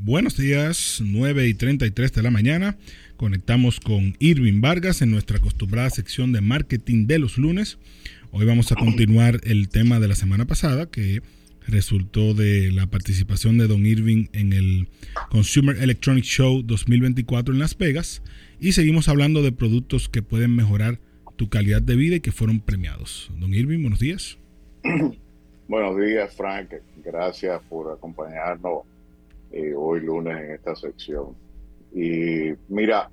Buenos días, 9:33 de la mañana. Conectamos con Irving Vargas en nuestra acostumbrada sección de marketing de los lunes. Hoy vamos a continuar el tema de la semana pasada que resultó de la participación de Don Irving en el Consumer Electronics Show 2024 en Las Vegas. Y seguimos hablando de productos que pueden mejorar tu calidad de vida y que fueron premiados. Don Irving, buenos días. Buenos días, Frank. Gracias por acompañarnos hoy lunes en esta sección. Y mira,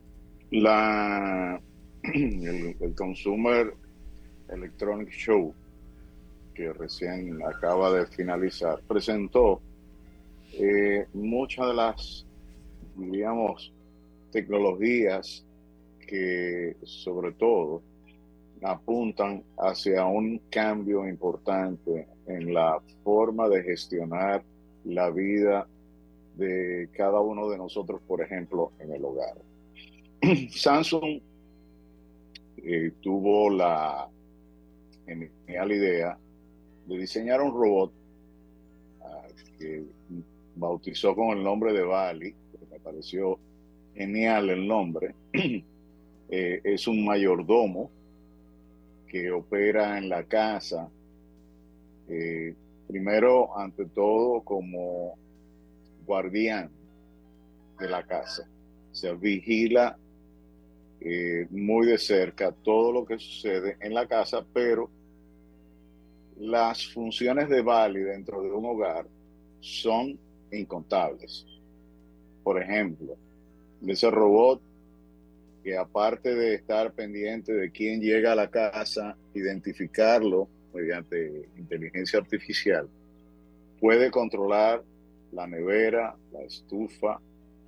el Consumer Electronic Show, que recién acaba de finalizar, presentó muchas de las, diríamos, tecnologías que sobre todo apuntan hacia un cambio importante en la forma de gestionar la vida de cada uno de nosotros, por ejemplo, en el hogar. Samsung tuvo la genial idea de diseñar un robot que bautizó con el nombre de Bali, que me pareció genial el nombre. Es un mayordomo que opera en la casa, primero, ante todo, como guardián de la casa. Se vigila muy de cerca todo lo que sucede en la casa, pero las funciones de Bali dentro de un hogar son incontables. Por ejemplo, ese robot que, aparte de estar pendiente de quién llega a la casa, identificarlo mediante inteligencia artificial, puede controlar la nevera, la estufa,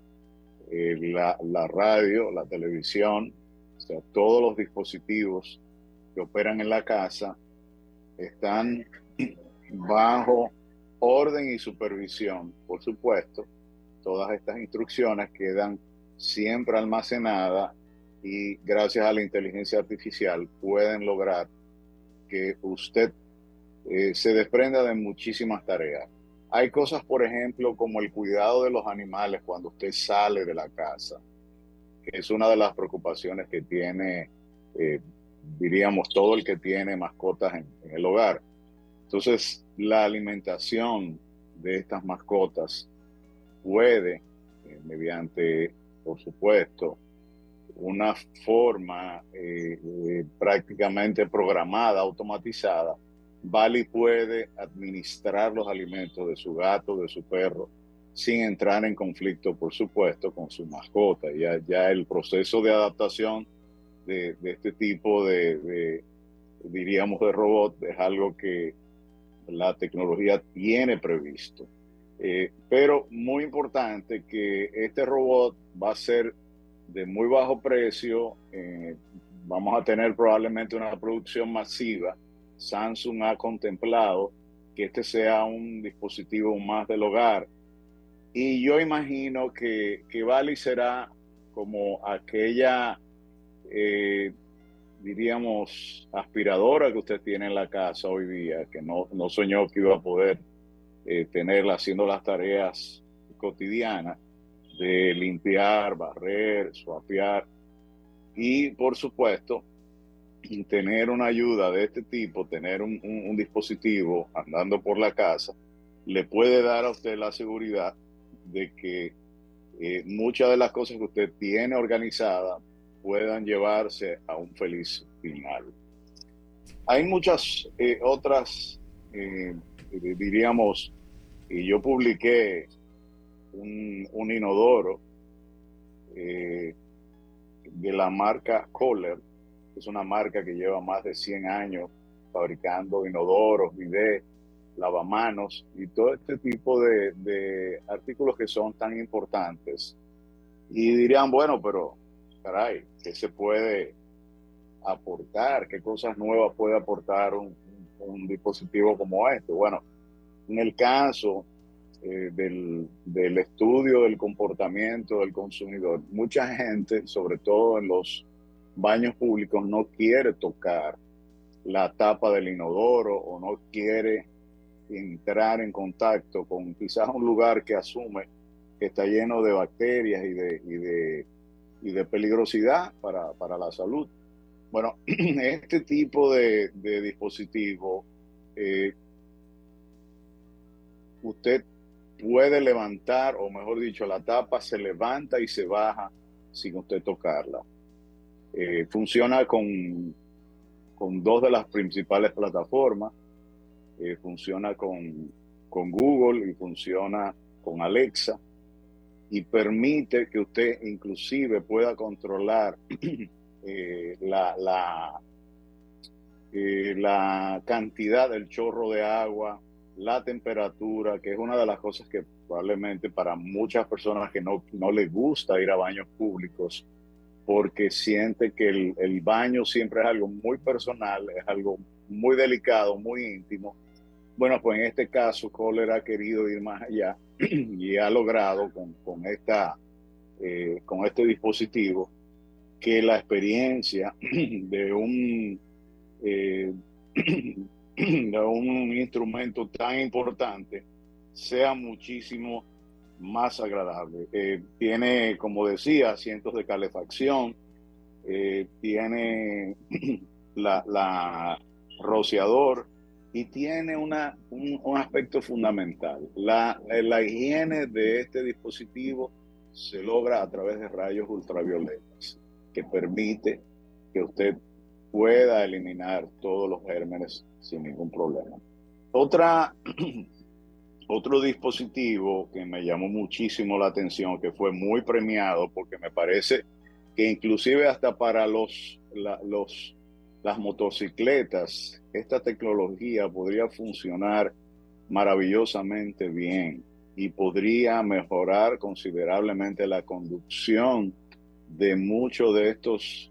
la radio, la televisión. O sea, todos los dispositivos que operan en la casa están bajo orden y supervisión. Por supuesto, todas estas instrucciones quedan siempre almacenadas y gracias a la inteligencia artificial pueden lograr que usted se desprenda de muchísimas tareas. Hay cosas, por ejemplo, como el cuidado de los animales cuando usted sale de la casa, que es una de las preocupaciones que tiene, diríamos, todo el que tiene mascotas en el hogar. Entonces, la alimentación de estas mascotas puede, mediante, por supuesto, una forma prácticamente programada, automatizada, Bali puede administrar los alimentos de su gato, de su perro, sin entrar en conflicto, por supuesto, con su mascota. Ya el proceso de adaptación de este tipo diríamos, de robot es algo que la tecnología tiene previsto. Pero muy importante que este robot va a ser de muy bajo precio. Vamos a tener probablemente una producción masiva. Samsung ha contemplado que este sea un dispositivo más del hogar. Y yo imagino que Bali será como aquella, diríamos, aspiradora que usted tiene en la casa hoy día, que no soñó que iba a poder tenerla haciendo las tareas cotidianas de limpiar, barrer, suapear y, por supuesto, tener una ayuda de este tipo, tener un dispositivo andando por la casa, le puede dar a usted la seguridad de que muchas de las cosas que usted tiene organizadas puedan llevarse a un feliz final. Hay muchas otras, diríamos, y yo publiqué un inodoro de la marca Kohler. Es una marca que lleva más de 100 años fabricando inodoros, bidets, lavamanos y todo este tipo de artículos que son tan importantes. Y dirían, bueno, pero caray, ¿qué se puede aportar? ¿Qué cosas nuevas puede aportar un dispositivo como este? Bueno, en el caso del estudio del comportamiento del consumidor, mucha gente, sobre todo en los baños públicos, no quiere tocar la tapa del inodoro o no quiere entrar en contacto con quizás un lugar que asume que está lleno de bacterias y de peligrosidad para la salud. Bueno, este tipo de dispositivo, usted puede levantar, o mejor dicho, la tapa se levanta y se baja sin usted tocarla. Funciona con dos de las principales plataformas. Funciona con Google y funciona con Alexa, y permite que usted inclusive pueda controlar la cantidad del chorro de agua, la temperatura, que es una de las cosas que probablemente para muchas personas que no les gusta ir a baños públicos, porque siente que el baño siempre es algo muy personal, es algo muy delicado, muy íntimo. Bueno, pues en este caso Kohler ha querido ir más allá y ha logrado con este dispositivo que la experiencia de de un instrumento tan importante sea muchísimo más agradable. Tiene, como decía, asientos de calefacción, tiene la rociador, y tiene un aspecto fundamental. La higiene de este dispositivo se logra a través de rayos ultravioletas, que permite que usted pueda eliminar todos los gérmenes sin ningún problema. Otro dispositivo que me llamó muchísimo la atención, que fue muy premiado, porque me parece que inclusive hasta para las motocicletas, esta tecnología podría funcionar maravillosamente bien y podría mejorar considerablemente la conducción de muchos de estos,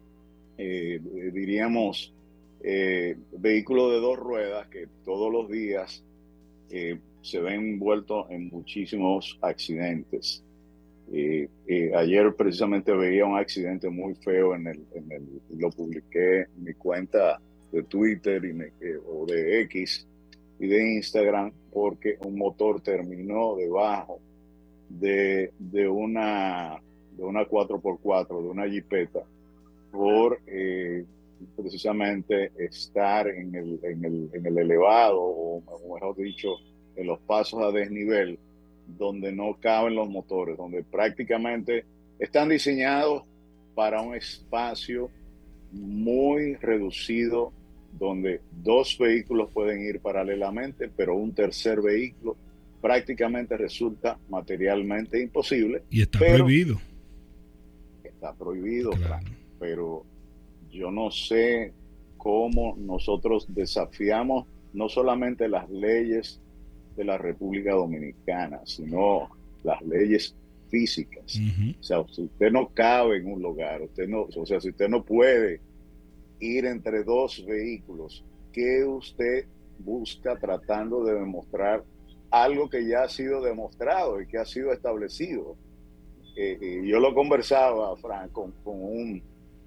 diríamos, vehículos de dos ruedas que todos los días se ven envueltos en muchísimos accidentes. Ayer precisamente veía un accidente muy feo lo publiqué en mi cuenta de Twitter o de X y de Instagram, porque un motor terminó debajo de una 4x4, de una jipeta, por precisamente estar en el elevado, o mejor dicho, en los pasos a desnivel, donde no caben los motores, donde prácticamente están diseñados para un espacio muy reducido, donde dos vehículos pueden ir paralelamente, pero un tercer vehículo prácticamente resulta materialmente imposible. Y está prohibido. Está prohibido, claro. Pero yo no sé cómo nosotros desafiamos no solamente las leyes de la República Dominicana, sino las leyes físicas. Uh-huh. O sea, si usted no cabe en un lugar, si usted no puede ir entre dos vehículos, ¿qué usted busca tratando de demostrar algo que ya ha sido demostrado y que ha sido establecido? Yo lo conversaba, Frank, con un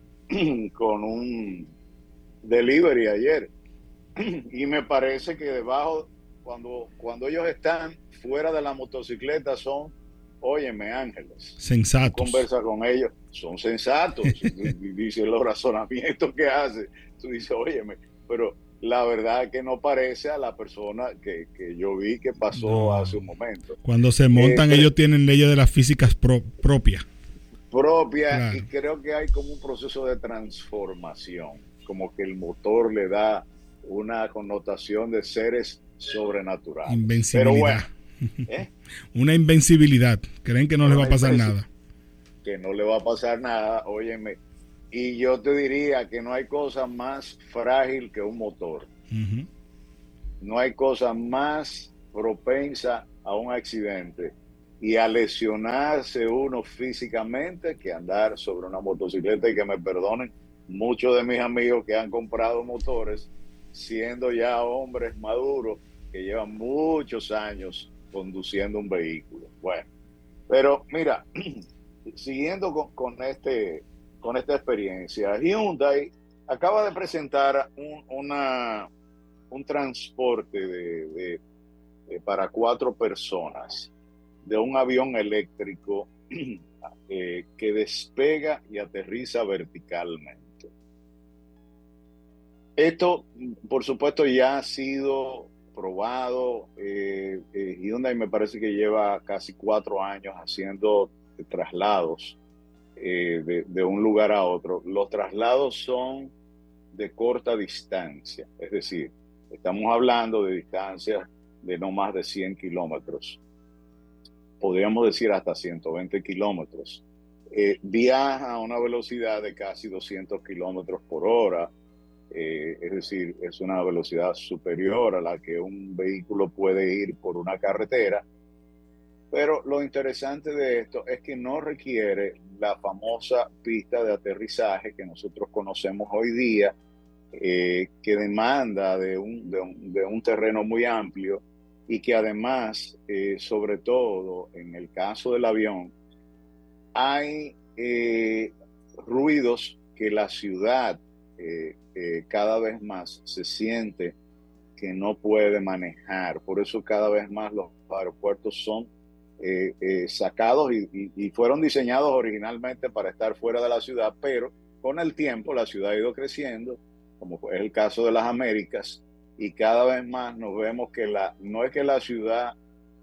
delivery ayer, y me parece que debajo, cuando ellos están fuera de la motocicleta, son, óyeme, ángeles. Sensatos. Tú conversas con ellos, son sensatos. Y dice los razonamientos que hace. Tú dices, óyeme, pero la verdad que no parece a la persona que yo vi que pasó hace un momento. Cuando se montan, ellos tienen leyes de las físicas propias. Claro. Y creo que hay como un proceso de transformación, como que el motor le da una connotación de seres sobrenaturales. Invencibilidad. Pero bueno, una invencibilidad. Creen que no les va a pasar nada. Que no le va a pasar nada, óyeme. Y yo te diría que no hay cosa más frágil que un motor. Uh-huh. No hay cosa más propensa a un accidente y a lesionarse uno físicamente que andar sobre una motocicleta. Y que me perdonen muchos de mis amigos que han comprado motores siendo ya hombres maduros que llevan muchos años conduciendo un vehículo. Bueno, pero mira, siguiendo con esta experiencia, Hyundai acaba de presentar un transporte para 4 personas. de un avión eléctrico que despega y aterriza verticalmente. Esto, por supuesto, ya ha sido probado. Hyundai me parece que lleva casi 4 años haciendo traslados de un lugar a otro. Los traslados son de corta distancia, es decir, estamos hablando de distancias de no más de 100 kilómetros, podríamos decir hasta 120 kilómetros. Viaja a una velocidad de casi 200 kilómetros por hora, es decir, es una velocidad superior a la que un vehículo puede ir por una carretera. Pero lo interesante de esto es que no requiere la famosa pista de aterrizaje que nosotros conocemos hoy día, que demanda de un terreno muy amplio y que además, sobre todo en el caso del avión, hay ruidos que la ciudad cada vez más se siente que no puede manejar. Por eso cada vez más los aeropuertos son sacados y fueron diseñados originalmente para estar fuera de la ciudad, pero con el tiempo la ciudad ha ido creciendo, como es el caso de las Américas, y cada vez más nos vemos que no es que la ciudad,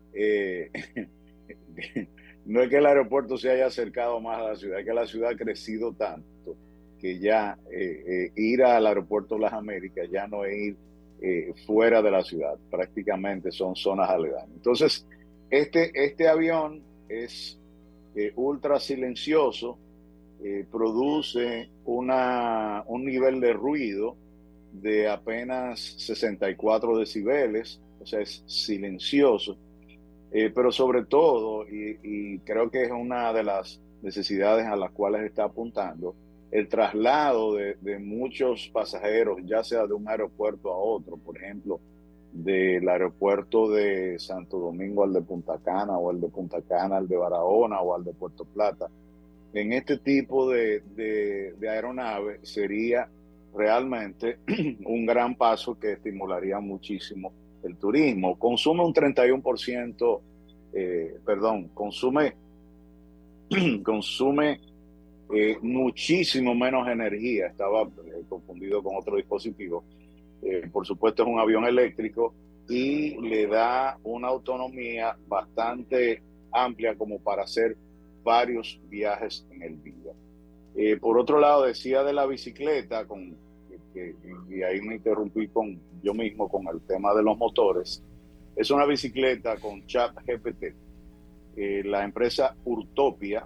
no es que el aeropuerto se haya acercado más a la ciudad, es que la ciudad ha crecido tanto que ya ir al aeropuerto de las Américas ya no es ir fuera de la ciudad, prácticamente son zonas aledañas. Entonces, este avión es ultra silencioso, produce un nivel de ruido de apenas 64 decibeles, o sea, es silencioso, pero sobre todo, y creo que es una de las necesidades a las cuales está apuntando, el traslado de muchos pasajeros, ya sea de un aeropuerto a otro, por ejemplo, del aeropuerto de Santo Domingo al de Punta Cana, o el de Punta Cana al de Barahona, o al de Puerto Plata. En este tipo de aeronave sería realmente un gran paso que estimularía muchísimo el turismo. Consume un 31%, consume muchísimo menos energía. Estaba confundido con otro dispositivo. Por supuesto es un avión eléctrico y le da una autonomía bastante amplia como para hacer varios viajes en el día. Por otro lado, decía de la bicicleta, y ahí me interrumpí yo mismo con el tema de los motores. Es una bicicleta con ChatGPT. La empresa Urtopia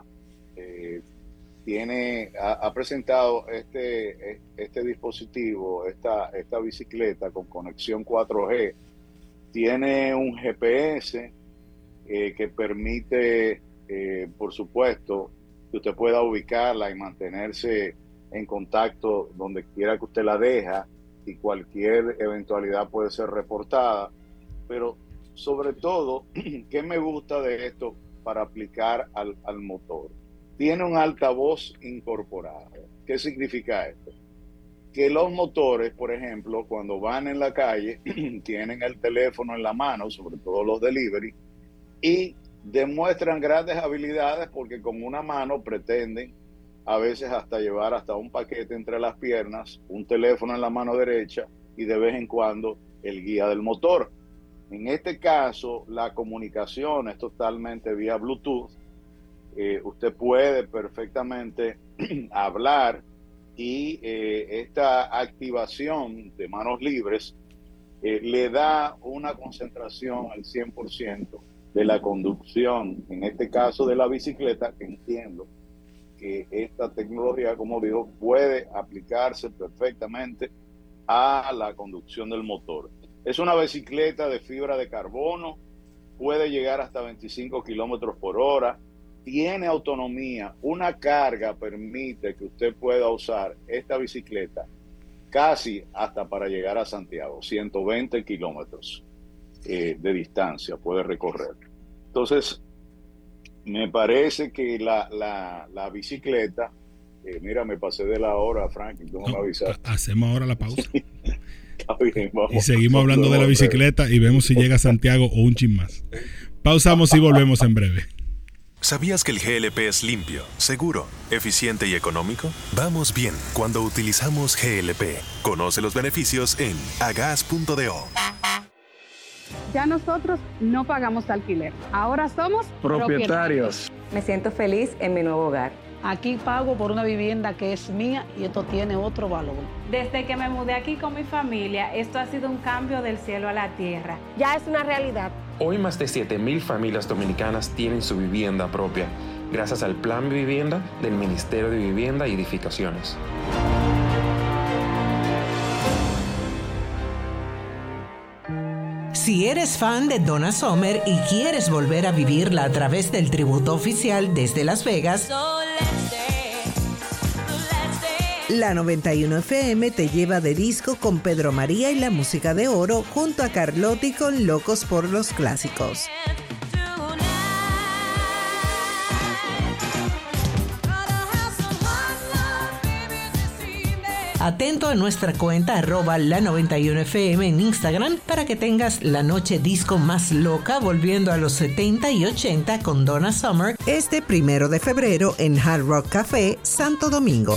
ha presentado este dispositivo, esta bicicleta con conexión 4G. Tiene un GPS que permite, por supuesto, que usted pueda ubicarla y mantenerse en contacto donde quiera que usted la deja, y cualquier eventualidad puede ser reportada. Pero sobre todo, ¿qué me gusta de esto para aplicar al motor? Tiene un altavoz incorporado. ¿Qué significa esto? Que los motores, por ejemplo, cuando van en la calle, tienen el teléfono en la mano, sobre todo los delivery, y demuestran grandes habilidades porque con una mano pretenden a veces hasta llevar hasta un paquete entre las piernas, un teléfono en la mano derecha y de vez en cuando el guía del motor. En este caso, la comunicación es totalmente vía Bluetooth. Usted puede perfectamente hablar y esta activación de manos libres le da una concentración al 100% de la conducción, en este caso de la bicicleta, que entiendo que esta tecnología, como digo, puede aplicarse perfectamente a la conducción del motor. Es una bicicleta de fibra de carbono, puede llegar hasta 25 kilómetros por hora, tiene autonomía, una carga permite que usted pueda usar esta bicicleta casi hasta para llegar a Santiago, 120 kilómetros de distancia puede recorrer. Entonces, me parece que la bicicleta, mira, me pasé de la hora, Frank, tú no me avisaste. Hacemos ahora la pausa. Está bien, vamos. Y seguimos hablando de la bicicleta y vemos si llega a Santiago o un chin más. Pausamos y volvemos en breve. ¿Sabías que el GLP es limpio, seguro, eficiente y económico? Vamos bien cuando utilizamos GLP. Conoce los beneficios en agas.do. Ya nosotros no pagamos alquiler. Ahora somos propietarios. Me siento feliz en mi nuevo hogar. Aquí pago por una vivienda que es mía y esto tiene otro valor. Desde que me mudé aquí con mi familia, esto ha sido un cambio del cielo a la tierra. Ya es una realidad. Hoy más de 7,000 familias dominicanas tienen su vivienda propia, gracias al Plan Mi Vivienda del Ministerio de Vivienda y Edificaciones. Si eres fan de Donna Summer y quieres volver a vivirla a través del tributo oficial desde Las Vegas, la 91 FM te lleva de disco con Pedro María y la música de oro junto a Carlotti con Locos por los Clásicos. Atento a nuestra cuenta @la91fm en Instagram para que tengas la noche disco más loca volviendo a los 70 y 80 con Donna Summer este 1 de febrero en Hard Rock Café, Santo Domingo.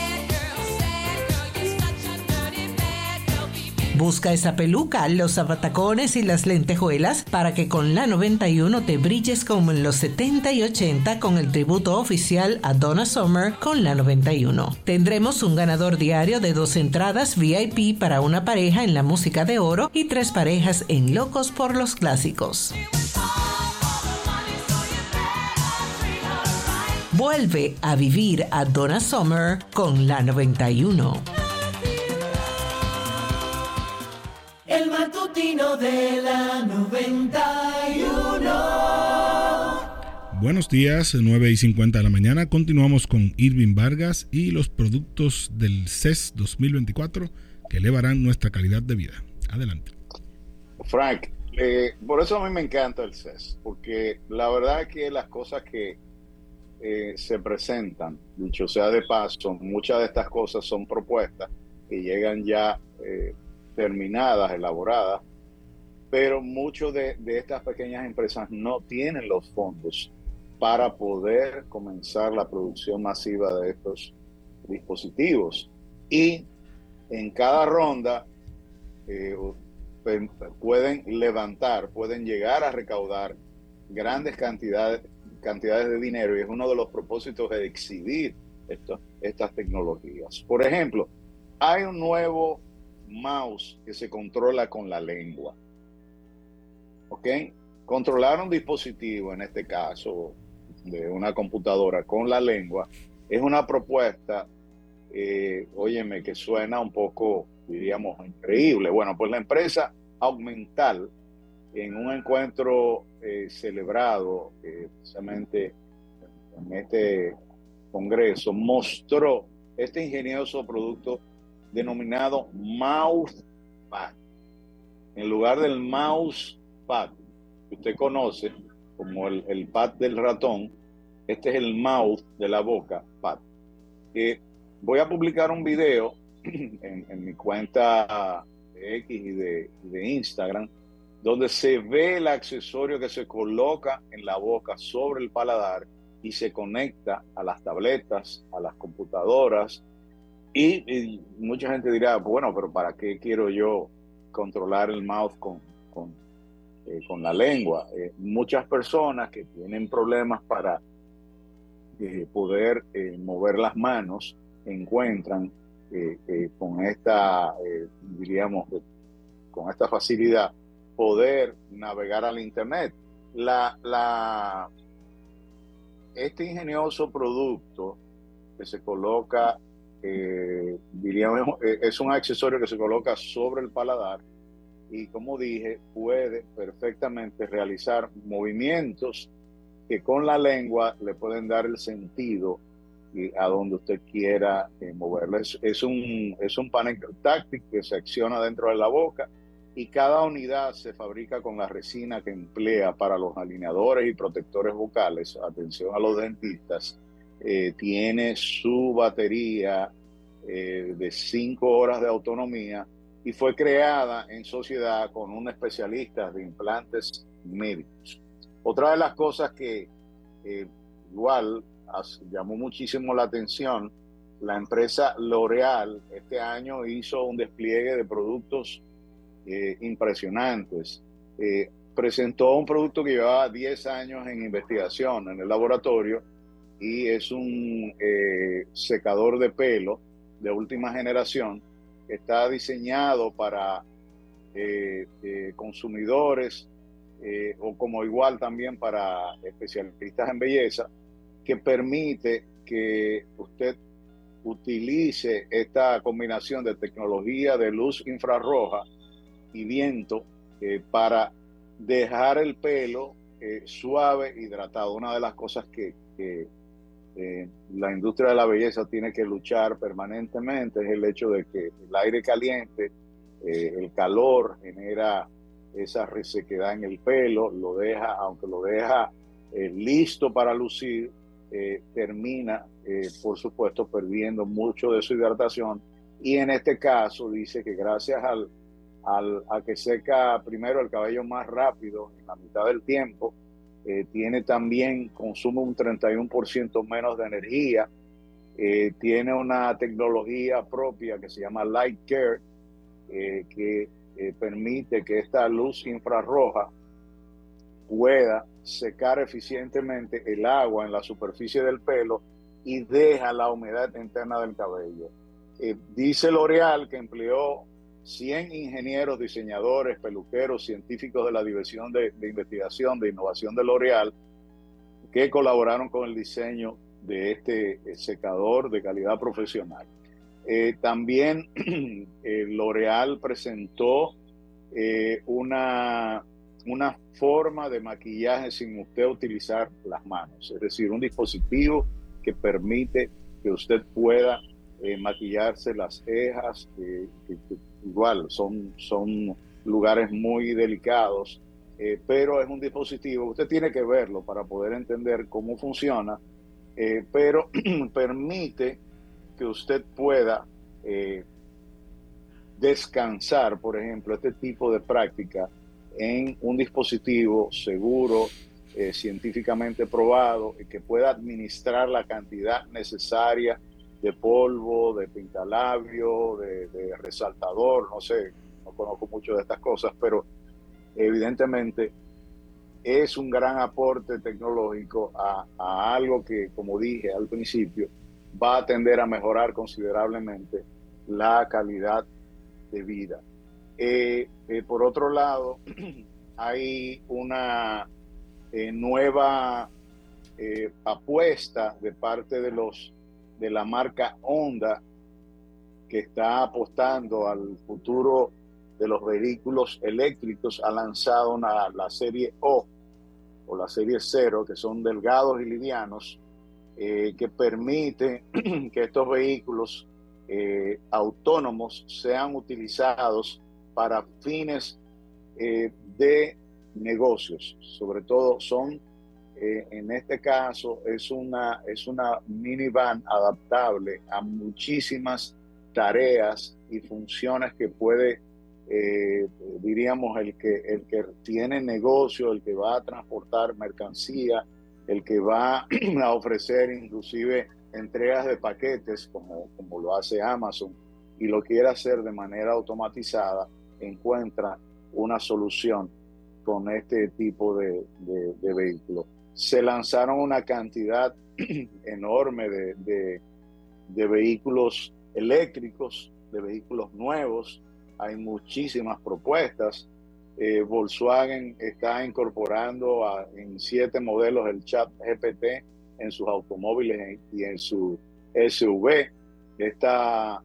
Busca esa peluca, los zapatacones y las lentejuelas para que con la 91 te brilles como en los 70 y 80 con el tributo oficial a Donna Summer con la 91. Tendremos un ganador diario de 2 entradas VIP para una pareja en la música de oro y 3 parejas en Locos por los Clásicos. Vuelve a vivir a Donna Summer con la 91. El matutino de la 91. Buenos días, 9:50 de la mañana. Continuamos con Irving Vargas y los productos del CES 2024 que elevarán nuestra calidad de vida. Adelante. Frank, por eso a mí me encanta el CES, porque la verdad es que las cosas que se presentan, dicho sea de paso, muchas de estas cosas son propuestas que llegan ya terminadas, elaboradas, pero muchas de estas pequeñas empresas no tienen los fondos para poder comenzar la producción masiva de estos dispositivos. Y en cada ronda pueden llegar a recaudar grandes cantidades de dinero, y es uno de los propósitos de exhibir estas tecnologías. Por ejemplo, hay un nuevo mouse que se controla con la lengua. ¿Ok? Controlar un dispositivo, en este caso de una computadora con la lengua, es una propuesta, óyeme, que suena un poco, diríamos, increíble. Bueno, pues la empresa Augmental, en un encuentro celebrado precisamente en este congreso, mostró este ingenioso producto denominado Mousepad. En lugar del mousepad que usted conoce como el pad del ratón, este es el mouse de la boca, pad. Voy a publicar un video en mi cuenta de X y de Instagram, donde se ve el accesorio que se coloca en la boca sobre el paladar y se conecta a las tabletas, a las computadoras. Y mucha gente dirá, bueno, pero ¿para qué quiero yo controlar el mouse con la lengua? Muchas personas que tienen problemas para poder mover las manos encuentran con esta, diríamos, con esta facilidad poder navegar al internet. Este ingenioso producto que se coloca, diríamos, es un accesorio que se coloca sobre el paladar y, como dije, puede perfectamente realizar movimientos que con la lengua le pueden dar el sentido a donde usted quiera moverlo. Es un panel táctil que se acciona dentro de la boca, y cada unidad se fabrica con la resina que emplea para los alineadores y protectores vocales. Atención a los dentistas. Tiene su batería de 5 horas de autonomía y fue creada en sociedad con un especialista de implantes médicos. Otra de las cosas que igual llamó muchísimo la atención, la empresa L'Oréal este año hizo un despliegue de productos impresionantes. Presentó un producto que llevaba 10 años en investigación en el laboratorio y es un secador de pelo de última generación que está diseñado para consumidores o como igual también para especialistas en belleza, que permite que usted utilice esta combinación de tecnología de luz infrarroja y viento para dejar el pelo suave, hidratado. Una de las cosas que la industria de la belleza tiene que luchar permanentemente es el hecho de que el aire caliente, el calor genera esa resequedad en el pelo, aunque lo deja listo para lucir, termina, por supuesto, perdiendo mucho de su hidratación. Y en este caso dice que gracias a que seca primero el cabello más rápido, en la mitad del tiempo, consume un 31% menos de energía, tiene una tecnología propia que se llama Light Care, que permite que esta luz infrarroja pueda secar eficientemente el agua en la superficie del pelo y deja la humedad interna del cabello. Dice L'Oréal que empleó 100 ingenieros, diseñadores, peluqueros, científicos de la División de Investigación de Innovación de L'Oréal que colaboraron con el diseño de este secador de calidad profesional. También L'Oréal presentó una forma de maquillaje sin usted utilizar las manos, es decir, un dispositivo que permite que usted pueda maquillarse las cejas, que igual son lugares muy delicados, pero es un dispositivo, usted tiene que verlo para poder entender cómo funciona, pero permite que usted pueda descansar, por ejemplo, este tipo de práctica en un dispositivo seguro, científicamente probado, y que pueda administrar la cantidad necesaria de polvo, de pintalabio, de resaltador, no sé, no conozco mucho de estas cosas, pero evidentemente es un gran aporte tecnológico a algo que, como dije al principio, va a tender a mejorar considerablemente la calidad de vida. Por otro lado, hay una nueva apuesta de parte de la marca Honda, que está apostando al futuro de los vehículos eléctricos. Ha lanzado la serie O la serie 0, que son delgados y livianos, que permite que estos vehículos autónomos sean utilizados para fines de negocios. Sobre todo en este caso es una minivan adaptable a muchísimas tareas y funciones que puede, diríamos, el que tiene negocio, el que va a transportar mercancía, el que va a ofrecer inclusive entregas de paquetes como lo hace Amazon y lo quiere hacer de manera automatizada, encuentra una solución con este tipo de vehículos. Se lanzaron una cantidad enorme de vehículos eléctricos, de vehículos nuevos. Hay muchísimas propuestas. Volkswagen está incorporando en 7 modelos el ChatGPT en sus automóviles y en su SUV. Esta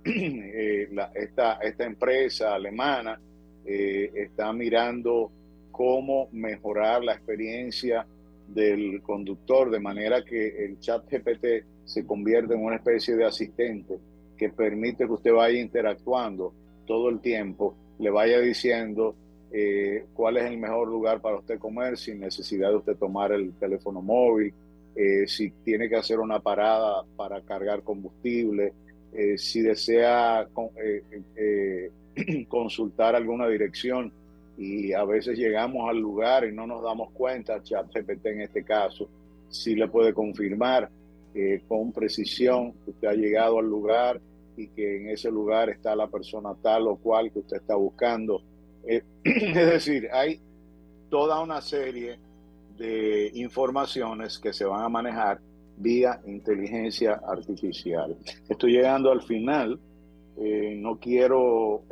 empresa alemana está mirando cómo mejorar la experiencia del conductor, de manera que el ChatGPT se convierta en una especie de asistente que permite que usted vaya interactuando todo el tiempo, le vaya diciendo cuál es el mejor lugar para usted comer sin necesidad de usted tomar el teléfono móvil, si tiene que hacer una parada para cargar combustible, si desea consultar alguna dirección y a veces llegamos al lugar y no nos damos cuenta. ChatGPT en este caso sí le puede confirmar con precisión que usted ha llegado al lugar y que en ese lugar está la persona tal o cual que usted está buscando. Es decir, hay toda una serie de informaciones que se van a manejar vía inteligencia artificial. Estoy llegando al final. No quiero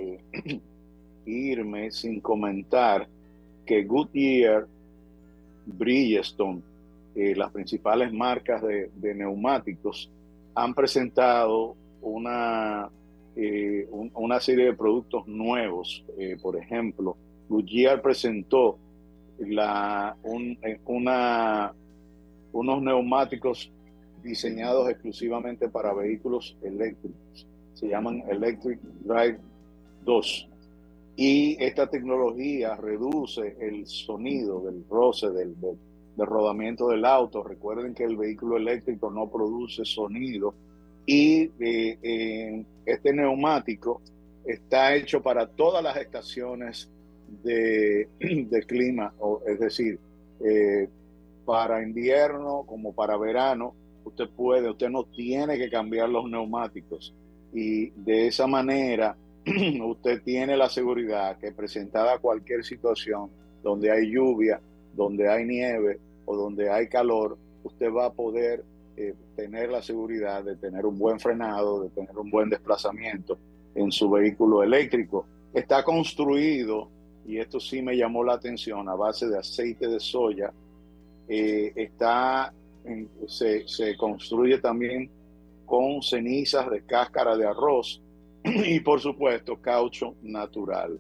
irme sin comentar que Goodyear, Bridgestone, las principales marcas de neumáticos, han presentado una serie de productos nuevos. Por ejemplo, Goodyear presentó unos neumáticos diseñados exclusivamente para vehículos eléctricos. Se llaman Electric Drive 2. Y esta tecnología reduce el sonido del roce, del rodamiento del auto. Recuerden que el vehículo eléctrico no produce sonido. Y este neumático está hecho para todas las estaciones de clima, es decir, para invierno como para verano. Usted no tiene que cambiar los neumáticos, y de esa manera usted tiene la seguridad que, presentada cualquier situación donde hay lluvia, donde hay nieve o donde hay calor, usted va a poder tener la seguridad de tener un buen frenado, de tener un buen desplazamiento en su vehículo eléctrico. Está construido, y esto sí me llamó la atención, a base de aceite de soya. Se construye también con cenizas de cáscara de arroz y, por supuesto, caucho natural.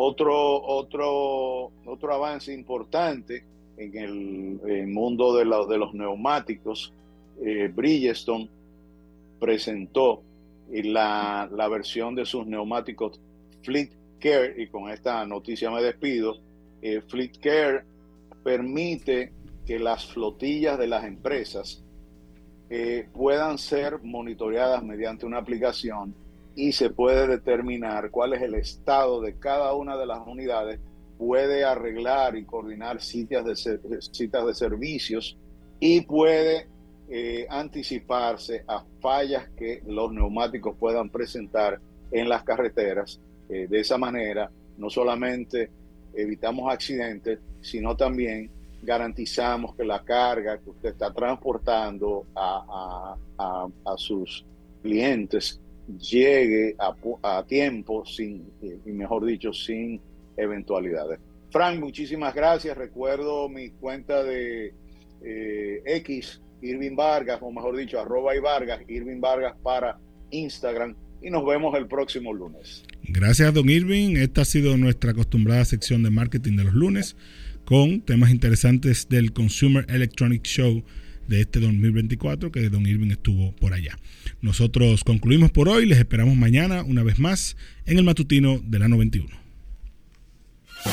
Otro avance importante en el mundo de los neumáticos. Bridgestone presentó la versión de sus neumáticos Fleet Care, y con esta noticia me despido. Fleet Care permite que las flotillas de las empresas puedan ser monitoreadas mediante una aplicación, y se puede determinar cuál es el estado de cada una de las unidades. Puede arreglar y coordinar citas de servicios, y puede anticiparse a fallas que los neumáticos puedan presentar en las carreteras. De esa manera, no solamente evitamos accidentes, sino también garantizamos que la carga que usted está transportando a sus clientes llegue a tiempo, sin eventualidades. Frank, muchísimas gracias. Recuerdo mi cuenta de X, Irving Vargas, o mejor dicho, @ivargas, Irving Vargas para Instagram, y nos vemos el próximo lunes. Gracias, don Irving. Esta ha sido nuestra acostumbrada sección de marketing de los lunes, con temas interesantes del Consumer Electronics Show de este 2024, que don Irving estuvo por allá. Nosotros concluimos por hoy. Les esperamos mañana una vez más en el matutino de la 91.